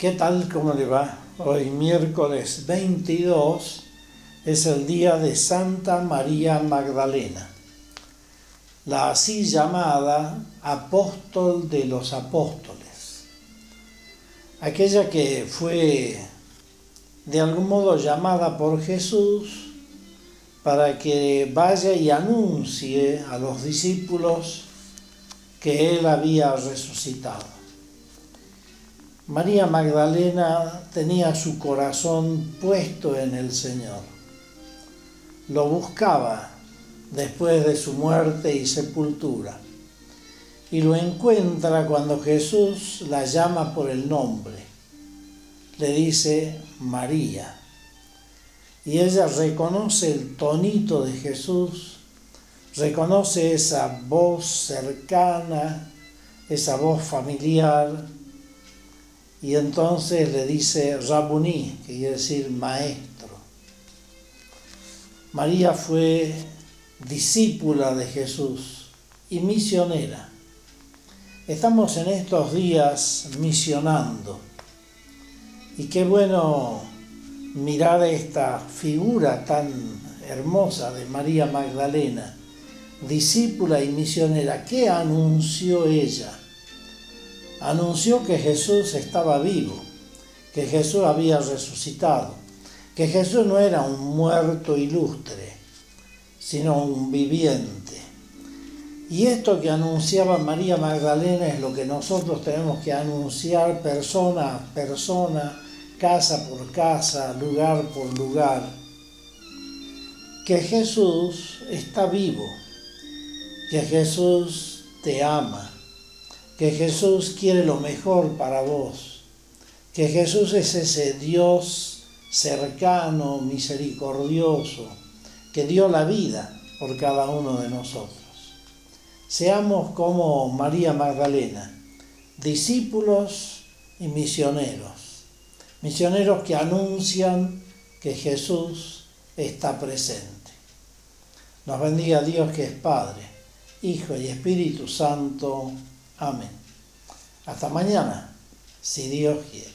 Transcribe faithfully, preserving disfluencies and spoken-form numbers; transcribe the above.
¿Qué tal? ¿Cómo le va? Hoy miércoles veintidós es el día de Santa María Magdalena, la así llamada apóstol de los apóstoles, aquella que fue de algún modo llamada por Jesús para que vaya y anuncie a los discípulos que él había resucitado. María Magdalena tenía su corazón puesto en el Señor. Lo buscaba después de su muerte y sepultura. Y lo encuentra cuando Jesús la llama por el nombre. Le dice María. Y ella reconoce el tonito de Jesús, reconoce esa voz cercana, esa voz familiar. Y entonces le dice Rabuní, que quiere decir maestro. María fue discípula de Jesús y misionera. Estamos en estos días misionando. Y qué bueno mirar esta figura tan hermosa de María Magdalena, discípula y misionera. ¿Qué anunció ella? Anunció que Jesús estaba vivo, que Jesús había resucitado, que Jesús no era un muerto ilustre, sino un viviente. Y esto que anunciaba María Magdalena es lo que nosotros tenemos que anunciar persona a persona, casa por casa, lugar por lugar, que Jesús está vivo, que Jesús te ama, que Jesús quiere lo mejor para vos, que Jesús es ese Dios cercano, misericordioso, que dio la vida por cada uno de nosotros. Seamos como María Magdalena, discípulos y misioneros, misioneros que anuncian que Jesús está presente. Nos bendiga Dios que es Padre, Hijo y Espíritu Santo. Amén. Hasta mañana, si Dios quiere.